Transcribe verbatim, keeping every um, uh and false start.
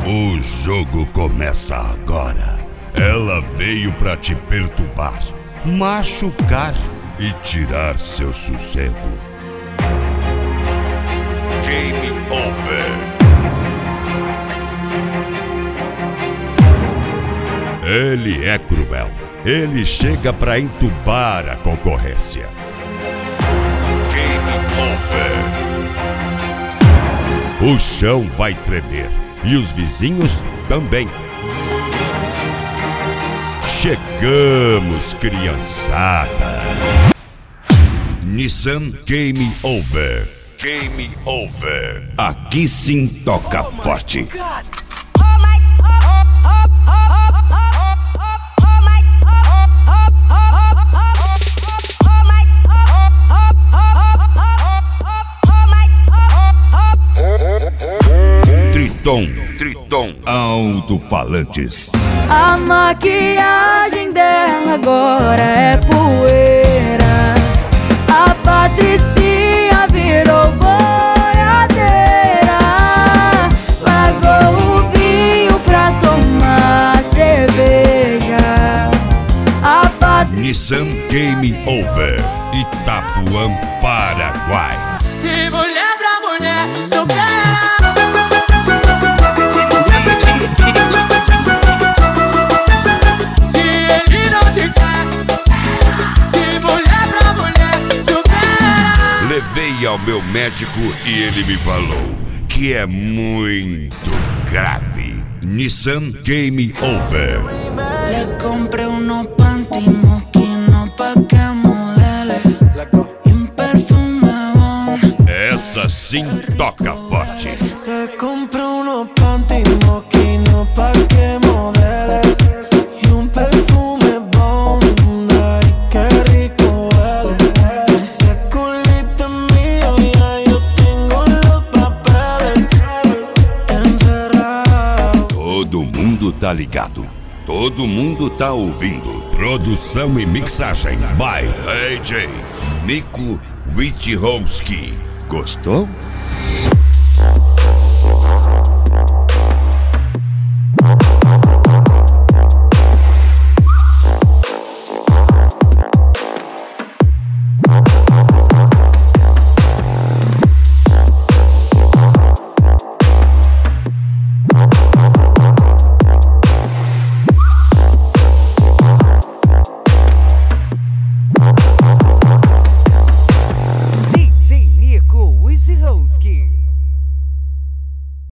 O jogo começa agora. Ela veio pra te perturbar, machucar e tirar seu sossego. Game over. Ele é cruel. Ele chega pra entubar a concorrência. Game over. O chão vai tremer e os vizinhos também. Chegamos, criançada. Nissan Game Over. Game Over. Aqui sim toca forte. Triton, Triton, alto-falantes. A maquiagem dela agora é poeira. A Patricinha virou boiadeira. Largou o vinho pra tomar cerveja. A Pat... Nissan Game Over, Itapuã, Paraguai. De mulher pra mulher, supera. Levei ao meu médico e ele me falou que é muito grave. Nissan Game Over. Le compré unos panty mosquinos pa' que modele y un perfume bon. Essa sim toca forte. Le compré unos panty mosquinos pa' que modele y un perfume bon. Ay, qué rico huele. Ese culito es mío, ya yo tengo los papeles encerrados. Todo mundo tá ligado. Todo mundo tá ouvindo. Produção e mixagem by A J Nico Witchowski. Gostou? D J Nico Witchowski.